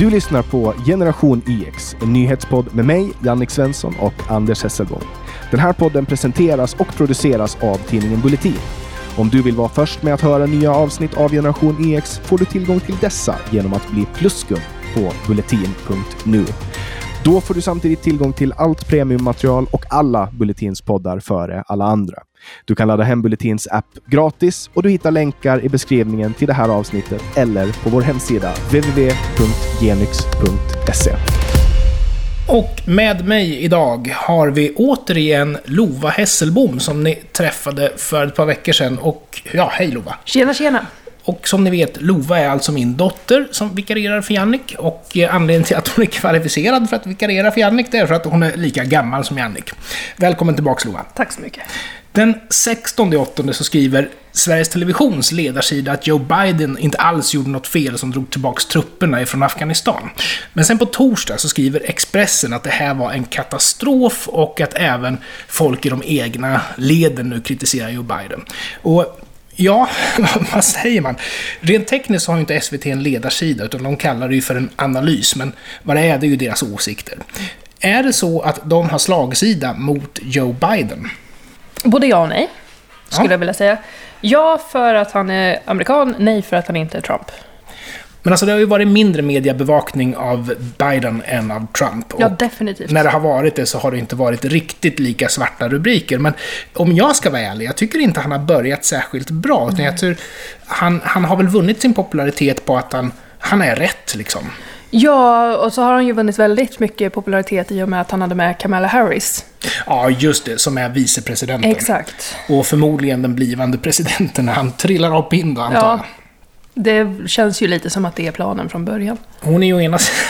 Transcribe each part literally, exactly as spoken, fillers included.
Du lyssnar på Generation I X, en nyhetspodd med mig, Jannik Svensson och Anders Hesselbom. Den här podden presenteras och produceras av tidningen Bulletin. Om du vill vara först med att höra nya avsnitt av Generation I X får du tillgång till dessa genom att bli pluskund på bulletin punkt nu. Då får du samtidigt tillgång till allt premiummaterial och alla Bulletins poddar före alla andra. Du kan ladda hem Bulletins app gratis och du hittar länkar i beskrivningen till det här avsnittet eller på vår hemsida w w w punkt genyx punkt se. Och med mig idag har vi återigen Lova Hesselbom som ni träffade för ett par veckor sedan. Och ja, hej Lova. Tjena, tjena. Och som ni vet, Lova är alltså min dotter som vikarierar för Jannik. Och anledningen till att hon är kvalificerad för att vikariera för Jannik, det är för att hon är lika gammal som Jannik. Välkommen tillbaka, Lova. Tack så mycket. Den sextonde åttonde så skriver Sveriges Televisions ledarsida att Joe Biden inte alls gjorde något fel som drog tillbaka trupperna ifrån Afghanistan. Men sen på torsdag så skriver Expressen att det här var en katastrof och att även folk i de egna leden nu kritiserar Joe Biden. Och ja, vad säger man? Rent tekniskt har ju inte S V T en ledarsida utan de kallar det ju för en analys, men vad det är, det är ju deras åsikter. Är det så att de har slagsida mot Joe Biden? Både ja och nej, skulle Ja. jag vilja säga. Ja, för att han är amerikan, nej för att han inte är Trump. Men alltså det har ju varit mindre mediebevakning av Biden än av Trump. Och Ja, definitivt. när det har varit det så har det inte varit riktigt lika svarta rubriker. Men om jag ska vara ärlig, jag tycker inte han har börjat särskilt bra. Utan jag tror, han, han har väl vunnit sin popularitet på att han, han är rätt liksom. Ja, och så har han ju vunnit väldigt mycket popularitet i och med att han hade med Kamala Harris. Ja, just det, som är vicepresidenten. Exakt. Och förmodligen den blivande presidenten när han trillar av pinn då, antar jag. Ja, det känns ju lite som att det är planen från början. Hon är ju ena sidan...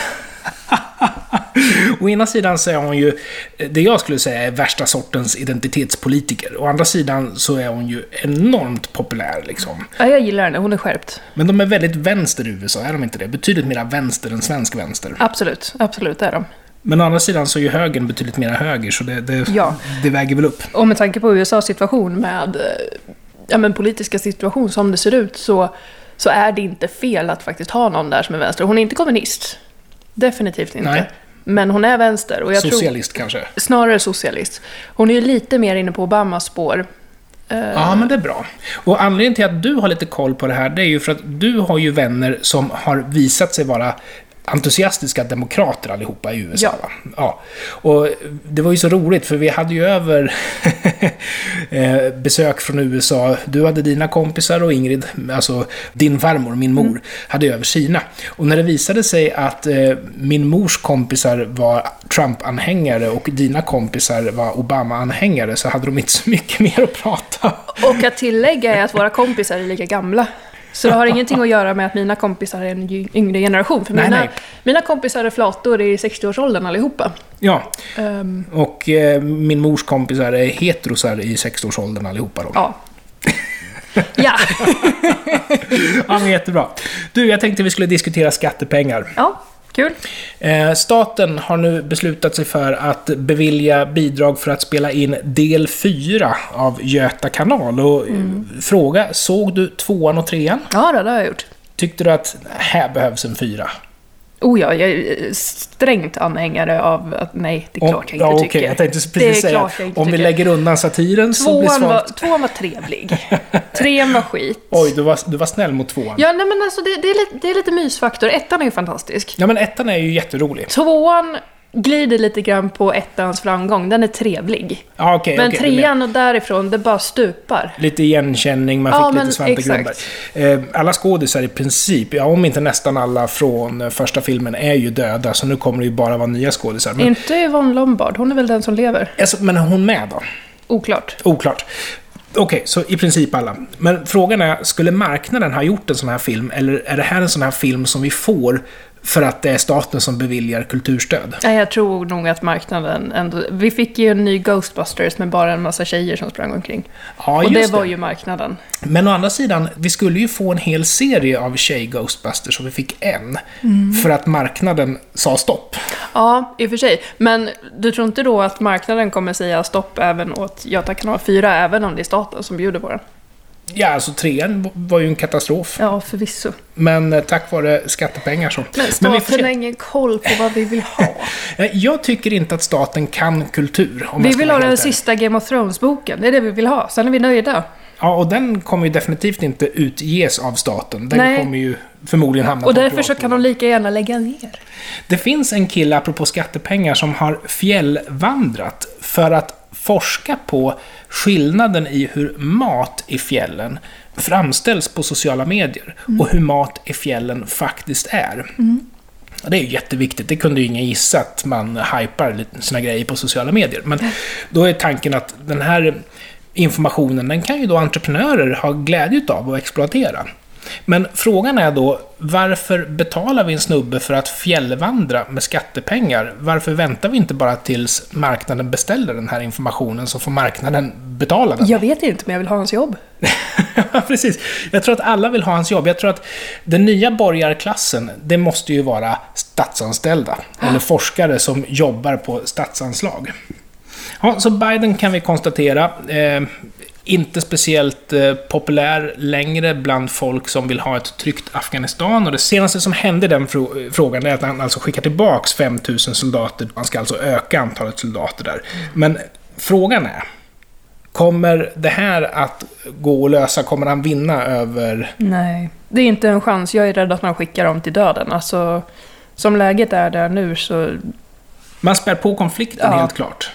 Å ena sidan så är hon ju det jag skulle säga är värsta sortens identitetspolitiker. Å andra sidan så är hon ju enormt populär liksom. Ja, jag gillar henne, hon är skärpt. Men de är väldigt vänster i U S A, är de inte det? Betydligt mer vänster än svensk vänster. Absolut, absolut är de. Men å andra sidan så är ju högern betydligt mer höger, så det, det, Ja. det väger väl upp. Och med tanke på U S A:s situation med ja, men politiska situation som det ser ut så, så är det inte fel att faktiskt ha någon där som är vänster. Hon är inte kommunist. Definitivt inte. Nej. Men hon är vänster. Och jag Socialist tror, kanske. snarare socialist. Hon är ju lite mer inne på Obamas spår. Ja, men det är bra. Och anledningen till att du har lite koll på det här, det är ju för att du har ju vänner som har visat sig vara entusiastiska demokrater allihopa i U S A. Ja. Va? Ja. Och det var ju så roligt för vi hade ju över besök från U S A. Du hade dina kompisar och Ingrid, alltså din farmor, min mor, mm. hade över Kina. Och när det visade sig att eh, min mors kompisar var Trump-anhängare och dina kompisar var Obama-anhängare så hade de inte så mycket mer att prata. Och att tillägga är att våra kompisar är lika gamla. Så det har ingenting att göra med att mina kompisar är en yngre generation. För nej, mina, nej. mina kompisar är flator i sextioårsåldern allihopa. Ja, Um, och eh, min mors kompisar är heterosar i sextioårsåldern allihopa då. ja. Ja. Ja, men jättebra. Du, jag tänkte vi skulle diskutera skattepengar. Ja, kul. Eh, staten har nu beslutat sig för att bevilja bidrag för att spela in del fyra av Göta kanal. Och mm. fråga, såg du tvåan och trean? Ja, det har jag gjort. Tyckte du att här behövs en fyra? Oh ja, jag är strängt anhängare av att nej, det är klart jag inte ja, tycker. Okay. Jag tänkte precis det är säga, klart jag inte om tycker. vi lägger undan satiren så blir Tvåan var, svaret... tvåan var trevlig. Trean var skit. Oj, du var, du var snäll mot tvåan. Ja, nej men alltså det, det, är lite, det är lite mysfaktor. Ettan är ju fantastisk. Ja, men ettan är ju jätterolig. Tvåan glider lite grann på ettans framgång. Den är trevlig. Ja, okay, men okay, trean och därifrån, det bara stupar. Lite igenkänning, man ja, fick men lite Svante Grundberg. Eh, alla skådisar i princip, ja, om inte nästan alla från första filmen är ju döda, så nu kommer det ju bara vara nya skådisar. Men, inte Yvonne Lombard, hon är väl den som lever. alltså, men är hon med då? Oklart. Oklart. Okej, okay, så i princip alla. Men frågan är, skulle marknaden ha gjort en sån här film, eller är det här en sån här film som vi får för att det är staten som beviljar kulturstöd? Nej, jag tror nog att marknaden ändå... Vi fick ju en ny Ghostbusters med bara en massa tjejer som sprang omkring. Ja, och just det var det. ju marknaden. Men å andra sidan, vi skulle ju få en hel serie av tjej-Ghostbusters och vi fick en. Mm. För att marknaden sa stopp. Ja, i och för sig. Men du tror inte då att marknaden kommer säga stopp även åt Göta kanal fyra, även om det är staten som bjuder på den? Ja, alltså trean var ju en katastrof. Ja, förvisso. Men eh, tack vare skattepengar så. Men staten har ingen koll på vad vi vill ha. Jag tycker inte att staten kan kultur. Om vi jag ska vill vara ha den helt ärlig. sista Game of Thrones-boken. Det är det vi vill ha. Sen är vi nöjda. Ja, och den kommer ju definitivt inte utges av staten. Den Nej. kommer ju förmodligen hamna Och på därför så privat kan de lika gärna lägga ner. Det finns en kille, apropå skattepengar, som har fjällvandrat för att forska på skillnaden i hur mat i fjällen framställs på sociala medier mm. och hur mat i fjällen faktiskt är. Mm. Och det är ju jätteviktigt. Det kunde ju ingen gissa att man hypar sina grejer på sociala medier. Men då är tanken att den här informationen, den kan ju då entreprenörer ha glädje av och exploatera. Men frågan är då, varför betalar vi en snubbe för att fjällvandra med skattepengar? Varför väntar vi inte bara tills marknaden beställer den här informationen, så får marknaden betala den? Jag vet inte, men jag vill ha hans jobb. Ja, precis. Jag tror att alla vill ha hans jobb. Jag tror att den nya borgarklassen, det måste ju vara statsanställda. Eller forskare som jobbar på statsanslag. Ja, så Biden kan vi konstatera... Eh, inte speciellt eh, populär längre bland folk som vill ha ett tryggt Afghanistan. Och det senaste som hände i den frå- frågan är att han alltså skickar tillbaks fem tusen soldater. Han ska alltså öka antalet soldater där. Men frågan är, kommer det här att gå att lösa? Kommer han vinna över... Nej, det är inte en chans. Jag är rädd att man skickar dem till döden. Alltså, som läget är där nu så... Man spär på konflikten, Ja. helt klart.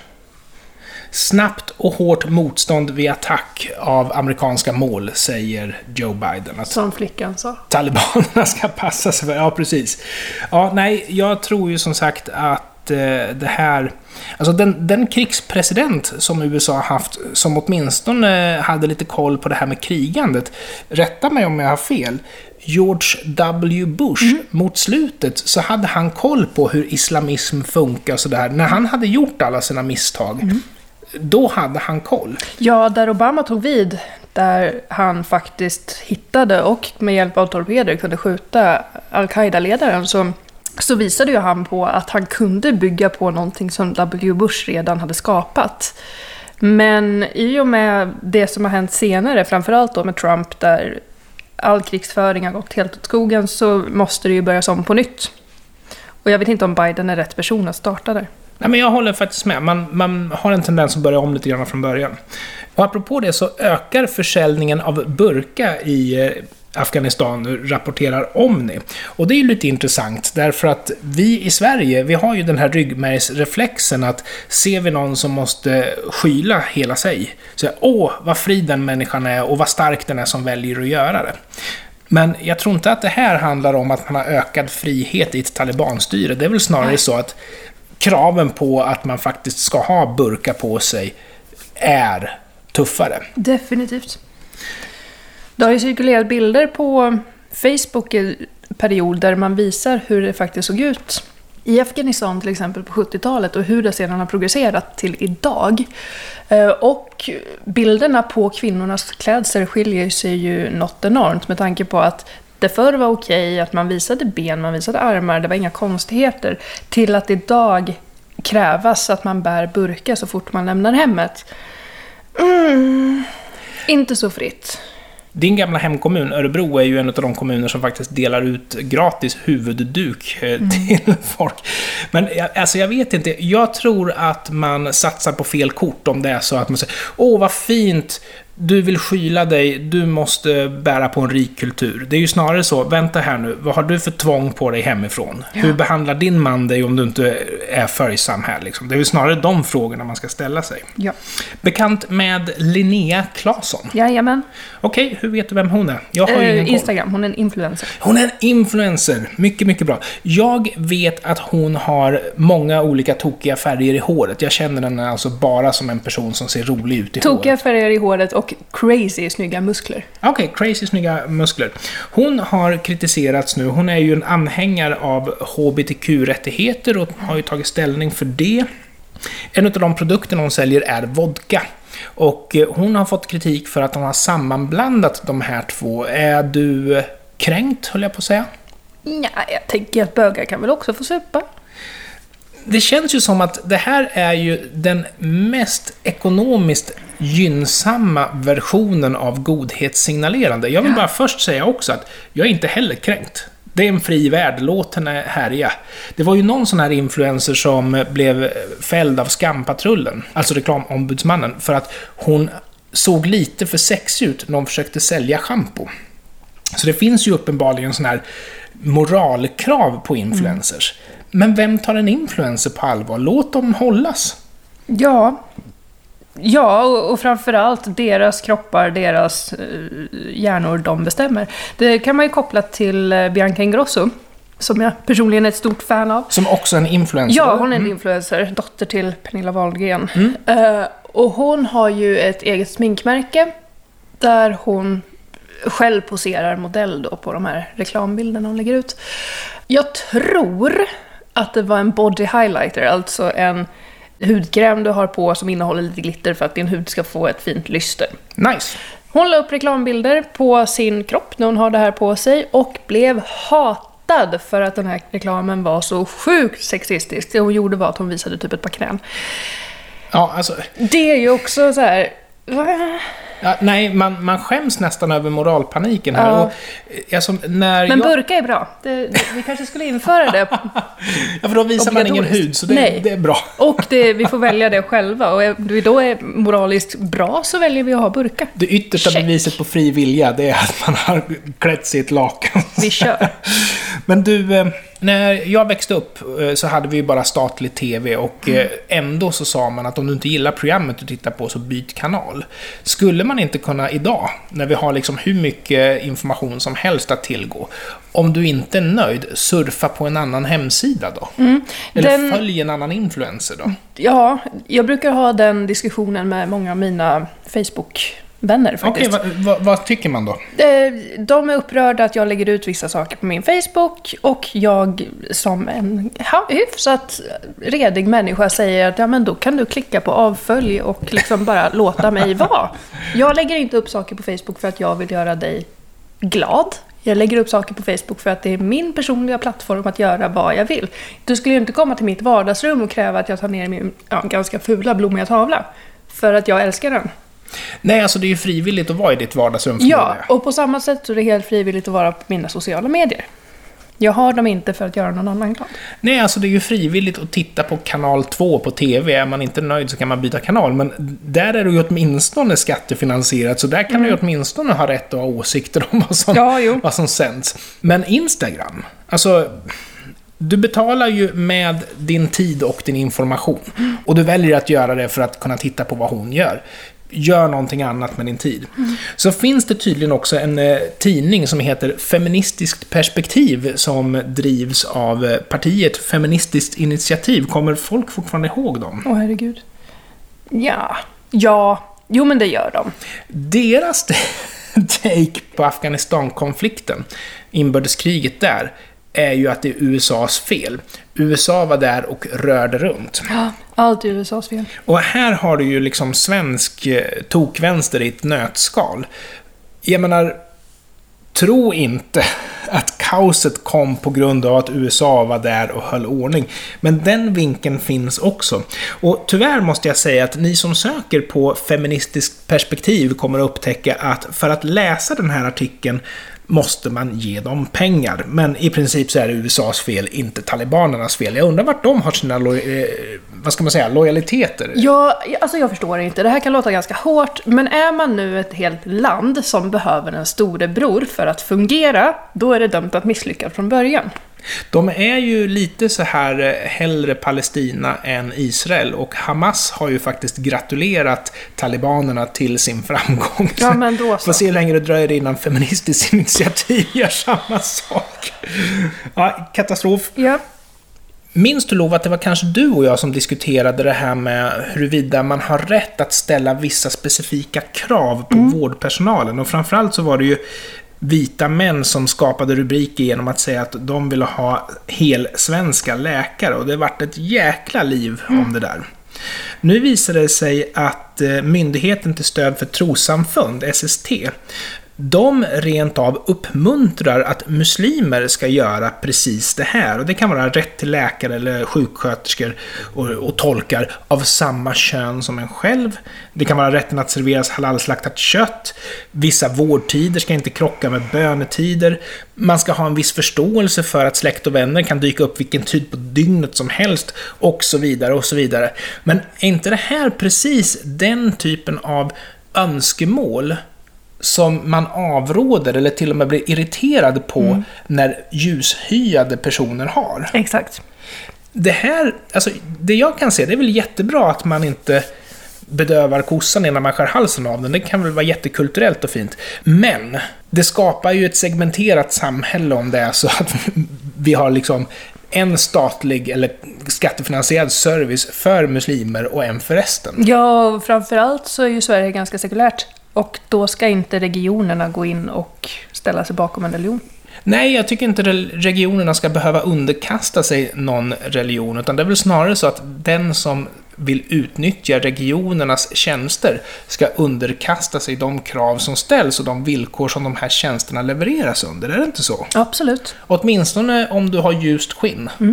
Snabbt och hårt motstånd vid attack av amerikanska mål, säger Joe Biden. Att Som flickan sa. talibanerna ska passa sig för. Ja, precis. Ja, nej, jag tror ju som sagt att eh, det här... Alltså den, den krigspresident som U S A har haft, som åtminstone hade lite koll på det här med krigandet, rätta mig om jag har fel, George W. Bush, mm. mot slutet så hade han koll på hur islamism funkar och sådär. När han hade gjort alla sina misstag, mm. då hade han koll. Ja, där Obama tog vid, där han faktiskt hittade och med hjälp av torpeder kunde skjuta Al-Qaida-ledaren, så, så visade ju han på att han kunde bygga på någonting som W. Bush redan hade skapat. Men i och med det som har hänt senare, framförallt då med Trump, där all krigsföring har gått helt åt skogen, så måste det ju börja om på nytt. Och jag vet inte om Biden är rätt person att starta där. Nej, men jag håller faktiskt med. Man, man har en tendens att börja om lite grann från början. Och apropå det så ökar försäljningen av burka i eh, Afghanistan, rapporterar Omni. Och det är ju lite intressant, därför att vi i Sverige, vi har ju den här ryggmärgsreflexen att ser vi någon som måste skyla hela sig, så åh, vad fri den människan är och vad stark den är som väljer att göra det. Men jag tror inte att det här handlar om att man har ökad frihet i ett talibanstyre. Det är väl snarare så att kraven på att man faktiskt ska ha burka på sig är tuffare. Definitivt. Det har ju cirkulerat bilder på Facebook i perioder man visar hur det faktiskt såg ut i Afghanistan till exempel på sjuttiotalet och hur det sedan har progresserat till idag. Och bilderna på kvinnornas klädsel skiljer sig ju något enormt med tanke på att det förr var okej att man visade ben, man visade armar, det var inga konstigheter, till att idag krävas att man bär burka så fort man lämnar hemmet. Mm, inte så fritt. Din gamla hemkommun, Örebro, är ju en av de kommuner som faktiskt delar ut gratis huvudduk mm. till folk. Men alltså jag vet inte, jag tror att man satsar på fel kort om det är så att man säger, åh vad fint, du vill skyla dig, du måste bära på en rik kultur. Det är ju snarare så, vänta här nu, vad har du för tvång på dig hemifrån? Ja. Hur behandlar din man dig om du inte är följsam här? Liksom? Det är ju snarare de frågorna man ska ställa sig. Ja. Bekant med Linnea Claesson? Jajamän. Okej, okay, hur vet du vem hon är? Jag har uh, ingen koll. Instagram, hon är en influencer. Hon är en influencer, mycket, mycket bra. Jag vet att hon har många olika tokiga färger i håret. Jag känner henne alltså bara som en person som ser rolig ut i tokiga håret. Tokiga färger i håret och crazy snygga muskler. Okej, okay, crazy snygga muskler. Hon har kritiserats nu. Hon är ju en anhängare av H B T Q-rättigheter och har ju tagit ställning för det. En av de produkter hon säljer är vodka. Och hon har fått kritik för att hon har sammanblandat de här två. Är du kränkt, höll jag på att säga? Ja, jag tänker att bögar kan väl också få supa. Det känns ju som att det här är ju den mest ekonomiskt gynnsamma versionen av godhetssignalerande. Jag vill bara först säga också att jag är inte heller kränkt. Det är en fri värld, låt henne härja. Det var ju någon sån här influencer som blev fälld av Skampatrullen, alltså reklamombudsmannen, för att hon såg lite för sexig ut när hon försökte sälja shampoo. Så det finns ju uppenbarligen sån här moralkrav på influencers. Mm. Men vem tar en influencer på allvar? Låt dem hållas. Ja, ja och, och framförallt deras kroppar, deras eh, hjärnor, de bestämmer. Det kan man ju koppla till eh, Bianca Ingrosso, som jag personligen är ett stort fan av. Som också är en influencer. Ja, hon är en mm. influencer, dotter till Pernilla Wahlgren. Mm. Uh, och hon har ju ett eget sminkmärke där hon själv poserar modell då på de här reklambilderna hon lägger ut. Jag tror att det var en body highlighter, alltså en hudkräm du har på som innehåller lite glitter för att din hud ska få ett fint lyster. Nice. Hon la upp reklambilder på sin kropp när hon har det här på sig och blev hatad för att den här reklamen var så sjukt sexistisk. Det hon gjorde var att hon visade typ ett par knän. Ja, alltså... Det är ju också så här... Ja, nej, man, man skäms nästan över moralpaniken här. Ja. Och, alltså, när Men jag... burka är bra. Det, det, vi kanske skulle införa det. Ja, för då visar man ingen hud, så det, det är bra. Och det, vi får välja det själva. Och om vi då är moraliskt bra så väljer vi att ha burka. Det yttersta Check. beviset på fri vilja, det är att man har klätt sig i ett lakan. Vi kör. Men du, när jag växte upp så hade vi ju bara statlig tv och mm. ändå så sa man att om du inte gillar programmet du tittar på så byt kanal. Skulle man inte kunna idag, när vi har liksom hur mycket information som helst att tillgå, om du inte är nöjd, surfa på en annan hemsida då? Mm. Eller den... följ en annan influencer då? Ja, jag brukar ha den diskussionen med många av mina Facebook vänner faktiskt. Okej, vad, vad, vad tycker man då? De är upprörda att jag lägger ut vissa saker på min Facebook och jag som en hyfsat redig människa säger att ja, men då kan du klicka på avfölj och liksom bara låta mig vara. Jag lägger inte upp saker på Facebook för att jag vill göra dig glad. Jag lägger upp saker på Facebook för att det är min personliga plattform att göra vad jag vill. Du skulle ju inte komma till mitt vardagsrum och kräva att jag tar ner min ja, ganska fula blommiga tavla för att jag älskar den. Nej, alltså det är ju frivilligt att vara i ditt vardagsrum. Ja, och på samma sätt så är det helt frivilligt att vara på mina sociala medier. Jag har dem inte för att göra någon annan glad. Nej, alltså det är ju frivilligt att titta på kanal två på tv. Är man inte nöjd så kan man byta kanal. Men där är det ju åtminstone skattefinansierat. Så där kan mm. du ju åtminstone ha rätt att ha åsikter om vad som, ja, vad som sänds. Men Instagram, alltså... Du betalar ju med din tid och din information. Mm. Och du väljer att göra det för att kunna titta på vad hon gör. Gör någonting annat med din tid. Mm. Så finns det tydligen också en eh, tidning som heter Feministiskt perspektiv som drivs av eh, partiet Feministiskt initiativ. Kommer folk fortfarande ihåg dem? Åh, herregud. Ja. Ja. Jo, men det gör de. Deras take på Afghanistan-konflikten, inbördeskriget där, är ju att det är U S A:s fel. U S A var där och rörde runt. Ja, allt är U S A:s fel. Och här har du ju liksom svensk tokvänster i ett nötskal. Jag menar, tro inte att kaoset kom på grund av att U S A var där och höll ordning. Men den vinkeln finns också. Och tyvärr måste jag säga att ni som söker på feministiskt perspektiv kommer att upptäcka att för att läsa den här artikeln måste man ge dem pengar. Men i princip så är det U S A:s fel, inte talibanernas fel. Jag undrar vart de har sina lo- eh, vad ska man säga, lojaliteter. Ja, alltså jag förstår inte. Det här kan låta ganska hårt. Men är man nu ett helt land som behöver en storebror för att fungera, då är det dömt att misslyckas från början. De är ju lite så här hellre Palestina än Israel, och Hamas har ju faktiskt gratulerat talibanerna till sin framgång. Ja, men då så. Får se hur länge det dröjer innan Feministiskt initiativ gör samma sak. Ja, katastrof. Ja. Minns du, Lov, att det var kanske du och jag som diskuterade det här med huruvida man har rätt att ställa vissa specifika krav på mm. vårdpersonalen, och framförallt så var det ju vita män som skapade rubriker genom att säga att de ville ha helsvenska läkare, och det varit ett jäkla liv om mm. det där. Nu visar det sig att Myndigheten till stöd för trossamfund, S S T, de rent av uppmuntrar att muslimer ska göra precis det här. Och det kan vara rätt till läkare eller sjuksköterskor och, och tolkar av samma kön som en själv. Det kan vara rätten att serveras halalslaktat kött. Vissa vårdtider ska inte krocka med bönetider. Man ska ha en viss förståelse för att släkt och vänner kan dyka upp vilken tid på dygnet som helst och så vidare och så vidare. Men är inte det här precis den typen av önskemål som man avråder eller till och med blir irriterad på mm. när ljushyade personer har? Exakt. Det här, alltså det jag kan se, det är väl jättebra att man inte bedövar kossan innan man skär halsen av den. Det kan väl vara jättekulturellt och fint. Men det skapar ju ett segmenterat samhälle om det är så att vi har liksom en statlig eller skattefinansierad service för muslimer och en för resten. Ja, och framförallt så är ju Sverige ganska sekulärt. Och då ska inte regionerna gå in och ställa sig bakom en religion. Nej, jag tycker inte regionerna ska behöva underkasta sig någon religion, utan det är väl snarare så att den som vill utnyttja regionernas tjänster ska underkasta sig de krav som ställs och de villkor som de här tjänsterna levereras under. Är det inte så? Absolut. Åtminstone om du har ljust skinn. Mm.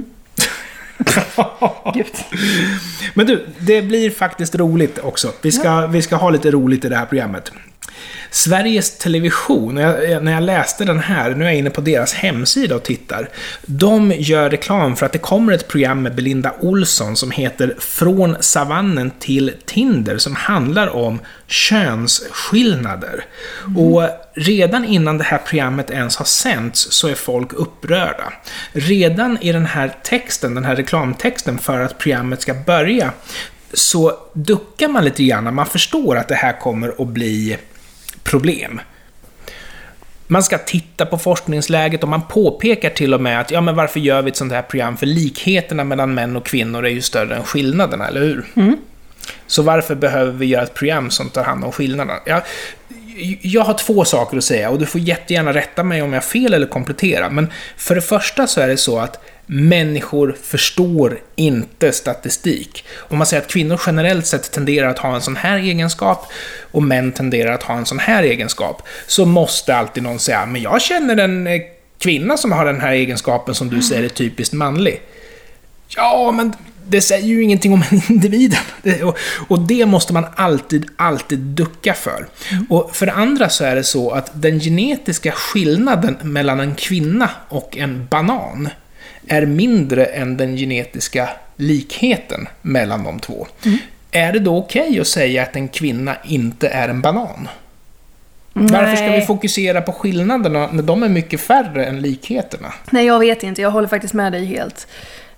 Men du, det blir faktiskt roligt också. Vi ska, ja. vi ska ha lite roligt i det här programmet. Sveriges Television, när jag, när jag läste den här, nu är jag inne på deras hemsida och tittar. De gör reklam för att det kommer ett program med Belinda Olsson som heter Från savannen till Tinder, som handlar om könsskillnader. Mm. Och redan innan det här programmet ens har sänts så är folk upprörda. Redan i den här texten, den här reklamtexten för att programmet ska börja, så duckar man lite grann. Man förstår att det här kommer att bli problem. Man ska titta på forskningsläget och man påpekar till och med att ja, men varför gör vi ett sånt här program? För likheterna mellan män och kvinnor är ju större än skillnaderna, eller hur? Mm. Så varför behöver vi göra ett program som tar hand om skillnaderna? Jag, jag har två saker att säga och du får jättegärna rätta mig om jag har fel eller komplettera. Men för det första så är det så att människor förstår inte statistik. Om man säger att kvinnor generellt sett tenderar att ha en sån här egenskap och män tenderar att ha en sån här egenskap, så måste alltid någon säga, men jag känner en kvinna som har den här egenskapen som du säger är typiskt manlig. Ja, men det säger ju ingenting om individen. Och, och det måste man alltid, alltid ducka för. Mm. Och för det andra så är det så att den genetiska skillnaden mellan en kvinna och en banan är mindre än den genetiska likheten mellan de två. Mm. Är det då okej okay att säga att en kvinna inte är en banan? Nej. Varför ska vi fokusera på skillnaderna när de är mycket färre än likheterna? Nej, jag vet inte. Jag håller faktiskt med dig helt.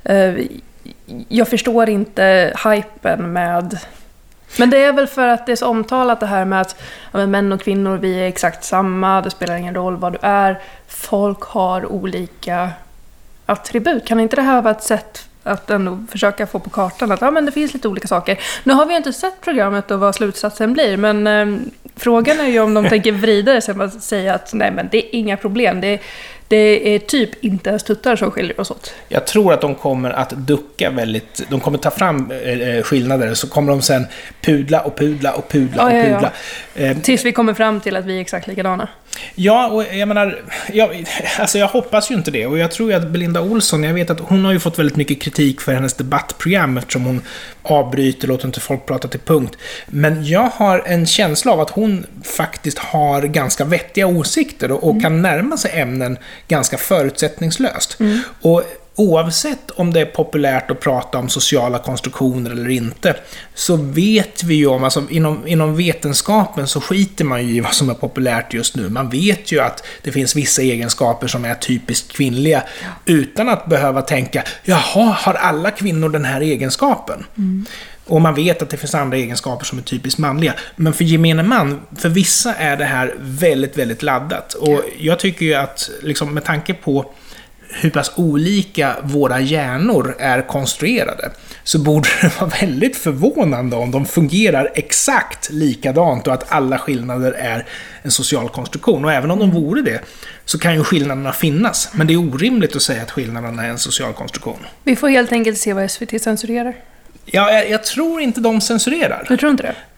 Jag förstår inte hypen med... Men det är väl för att det är så omtalat det här med att ja, men män och kvinnor, vi är exakt samma. Det spelar ingen roll vad du är. Folk har olika attribut. Kan inte det här vara ett sätt att ändå försöka få på kartan att ja, men det finns lite olika saker. Nu har vi inte sett programmet och vad slutsatsen blir, men eh, frågan är ju om de tänker vrida det sen att säga att nej, men det är inga problem. Det, det är typ inte ens tuttar som skiljer oss åt. Jag tror att de kommer att ducka väldigt... De kommer ta fram eh, skillnader, så kommer de sen pudla och pudla och pudla och ja, pudla. Ja, ja. Tills vi kommer fram till att vi är exakt likadana. Ja, och jag menar... Jag, alltså jag hoppas ju inte det. Och jag tror ju att Belinda Olsson, jag vet att hon har ju fått väldigt mycket kritik för hennes debattprogram eftersom hon avbryter, låter inte folk prata till punkt. Men jag har en känsla av att hon faktiskt har ganska vettiga åsikter och, och mm. kan närma sig ämnen ganska förutsättningslöst. Mm. Och oavsett om det är populärt att prata om sociala konstruktioner eller inte, så vet vi ju om, alltså inom, inom vetenskapen så skiter man ju i vad som är populärt just nu. Man vet ju att det finns vissa egenskaper som är typiskt kvinnliga, ja. Utan att behöva tänka, jaha, har alla kvinnor den här egenskapen? Mm. Och man vet att det finns andra egenskaper som är typiskt manliga. Men för gemene man, för vissa är det här väldigt, väldigt laddat. Och jag tycker ju att, liksom, med tanke på hur pass olika våra hjärnor är konstruerade, så borde det vara väldigt förvånande om de fungerar exakt likadant och att alla skillnader är en social konstruktion. Och även om de vore det, så kan ju skillnaderna finnas. Men det är orimligt att säga att skillnaderna är en social konstruktion. Vi får helt enkelt se vad S V T censurerar. Ja, jag, jag tror inte de censurerar. Jag tror inte det.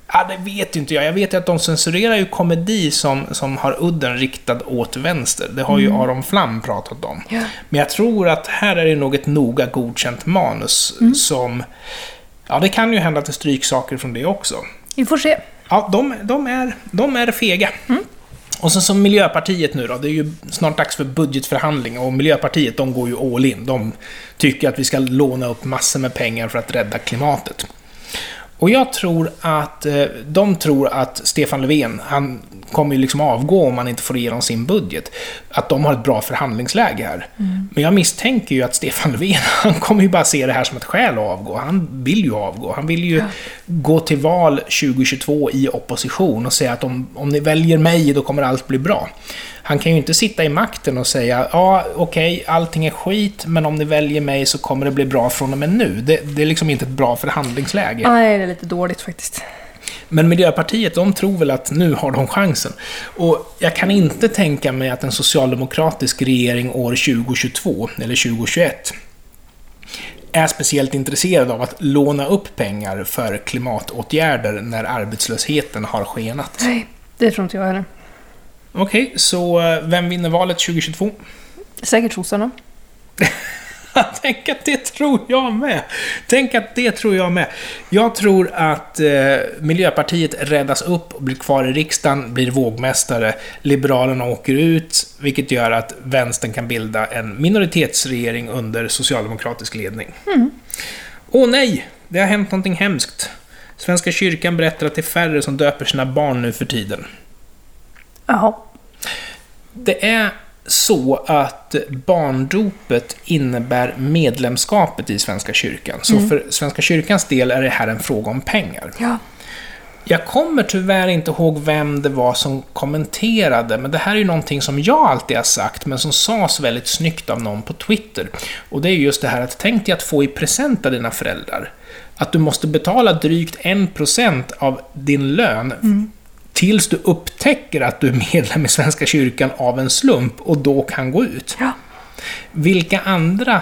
Ja, det vet inte jag. Jag vet ju att de censurerar ju komedi som, som har udden riktad åt vänster. Det har ju mm. Aron Flam pratat om. Ja. Men jag tror att här är det nog ett noga godkänt manus mm. som... Ja, det kan ju hända att det stryks saker från det också. Vi får se. Ja, de, de, är, de är fega. Mm. Och sen som Miljöpartiet nu då, det är ju snart dags för budgetförhandling och Miljöpartiet, de går ju all in. De tycker att vi ska låna upp massor med pengar för att rädda klimatet. Och jag tror att de tror att Stefan Löfven, han kommer ju liksom avgå om man inte får igenom sin budget. Att de har ett bra förhandlingsläge här. Mm. Men jag misstänker ju att Stefan Löfven, han kommer ju bara se det här som ett skäl att avgå. Han vill ju avgå. Han vill ju ja. gå till val tjugohundratjugotvå i opposition och säga att om, om ni väljer mig, då kommer allt bli bra. Han kan ju inte sitta i makten och säga ja, okej, okay, allting är skit, men om ni väljer mig så kommer det bli bra från och med nu. Det, det är liksom inte ett bra förhandlingsläge. Nej, det är lite dåligt faktiskt. Men Miljöpartiet, de tror väl att nu har de chansen. Och jag kan inte tänka mig att en socialdemokratisk regering år tjugohundratjugotvå eller tjugohundratjugoett är speciellt intresserad av att låna upp pengar för klimatåtgärder när arbetslösheten har skenat. Nej, det tror inte jag heller. Okej, okay, så vem vinner valet tjugohundratjugotvå? Säkert sossarna. Tänk att det tror jag med. Tänk att det tror jag med. Jag tror att eh, Miljöpartiet räddas upp och blir kvar i riksdagen, blir vågmästare. Liberalerna åker ut, vilket gör att vänstern kan bilda en minoritetsregering under socialdemokratisk ledning. Mm. Åh nej, det har hänt någonting hemskt. Svenska kyrkan berättar att det är färre som döper sina barn nu för tiden. Jaha. Det är så att barndopet innebär medlemskapet i Svenska kyrkan. Så mm. för Svenska kyrkans del är det här en fråga om pengar. Ja. Jag kommer tyvärr inte ihåg vem det var som kommenterade, men det här är ju någonting som jag alltid har sagt, men som sades väldigt snyggt av någon på Twitter. Och det är just det här att tänk dig att få i present av dina föräldrar. Att du måste betala drygt en procent av din lön mm. tills du upptäcker att du är medlem i Svenska kyrkan av en slump och då kan gå ut. Ja. Vilka andra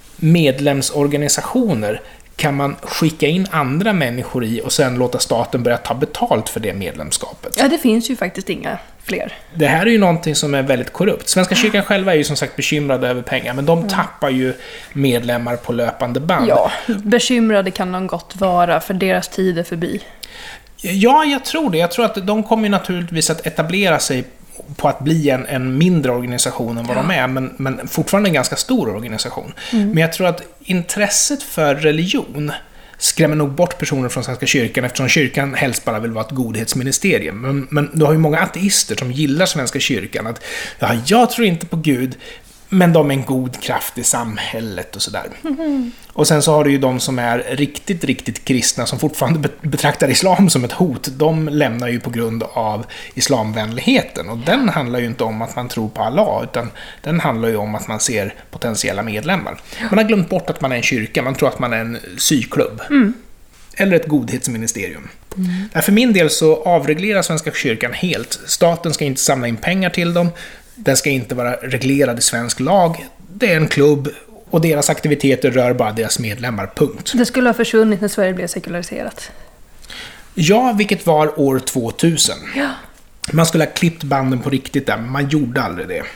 medlemsorganisationer kan man skicka in andra människor i och sen låta staten börja ta betalt för det medlemskapet? Ja, det finns ju faktiskt inga fler. Det här är ju någonting som är väldigt korrupt. Svenska kyrkan själva är ju som sagt bekymrade över pengar, men de tappar ju medlemmar på löpande band. Ja, bekymrade kan de gott vara, för deras tid är förbi. Ja, jag tror det. Jag tror att de kommer naturligtvis att etablera sig på att bli en, en mindre organisation än vad ja. de är, men, men fortfarande en ganska stor organisation. Mm. Men jag tror att intresset för religion skrämmer nog bort personer från Svenska kyrkan, eftersom kyrkan helst bara vill vara ett godhetsministerium. Men, men du har ju många ateister som gillar Svenska kyrkan. Att ja, jag tror inte på Gud, men de är en god kraft i samhället och sådär. Mm. Och sen så har du ju de som är riktigt, riktigt kristna som fortfarande betraktar islam som ett hot. De lämnar ju på grund av islamvänligheten. Och den handlar ju inte om att man tror på Allah, utan den handlar ju om att man ser potentiella medlemmar. Man har glömt bort att man är en kyrka, man tror att man är en syklubb. Mm. Eller ett godhetsministerium. Mm. För min del så avreglerar Svenska kyrkan helt. Staten ska inte samla in pengar till dem. Den ska inte vara reglerad i svensk lag. Det är en klubb och deras aktiviteter rör bara deras medlemmar, punkt. Det skulle ha försvunnit när Sverige blev sekulariserat. Ja, vilket var år tvåtusen. Ja. Man skulle ha klippt banden på riktigt där, men man gjorde aldrig det.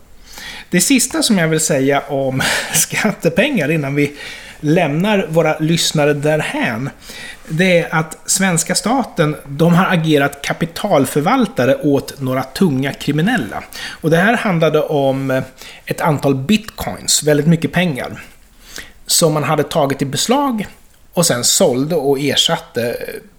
Det sista som jag vill säga om skattepengar innan vi lämnar våra lyssnare därhän, det är att svenska staten, de har agerat kapitalförvaltare åt några tunga kriminella. Och det här handlade om ett antal bitcoins, väldigt mycket pengar, som man hade tagit i beslag och sen sålde och ersatte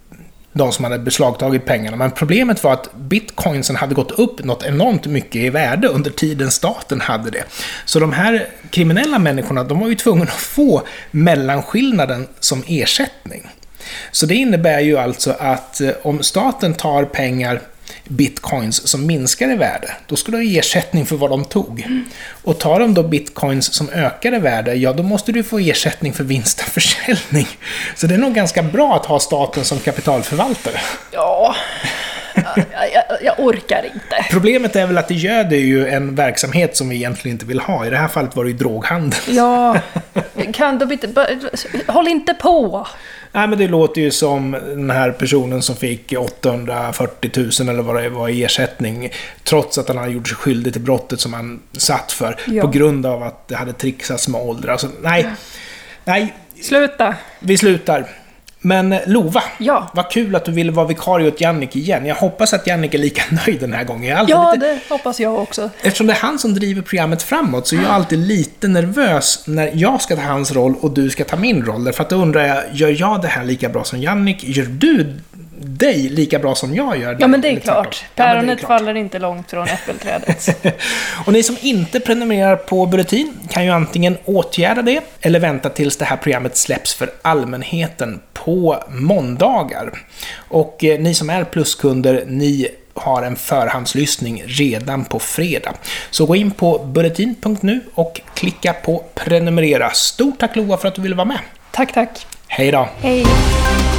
de som hade beslagtagit pengarna. Men problemet var att bitcoinsen hade gått upp något enormt mycket i värde under tiden staten hade det. Så de här kriminella människorna, de var ju tvungna att få mellanskillnaden som ersättning. Så det innebär ju alltså att om staten tar pengar, bitcoins, som minskar i värde, då ska du ha ersättning för vad de tog. Mm. Och tar de då bitcoins som ökar i värde, ja då måste du få ersättning för vinst och försäljning. Så det är nog ganska bra att ha staten som kapitalförvaltare. Ja, jag, jag, jag orkar inte. Problemet är väl att det göder ju en verksamhet som vi egentligen inte vill ha. I det här fallet var det ju droghandel. Ja, kan du inte, håll inte på. Nej, men det låter ju som den här personen som fick åttahundrafyrtio tusen eller vad det var i ersättning, trots att han hade gjort sig skyldig till brottet som han satt för, ja. på grund av att det hade trixats med ålder. Alltså, nej, nej. Sluta. Vi slutar. Men Lova, ja. vad kul att du ville vara vikarie åt Jannik igen. Jag hoppas att Jannik är lika nöjd den här gången. Jag ja, lite... det hoppas jag också. Eftersom det är han som driver programmet framåt så är jag alltid lite nervös när jag ska ta hans roll och du ska ta min roll. Därför att då undrar jag, gör jag det här lika bra som Jannik? Gör du dig lika bra som jag gör? Ja, men det är klart. Päronet ja, klart. faller inte långt från äppelträdet. Och ni som inte prenumererar på Bulletin kan ju antingen åtgärda det eller vänta tills det här programmet släpps för allmänheten på måndagar. Och eh, ni som är pluskunder, ni har en förhandslyssning redan på fredag. Så gå in på bulletin punkt nu och klicka på prenumerera. Stort tack Lova för att du ville vara med. Tack, tack. Hej då. Hej.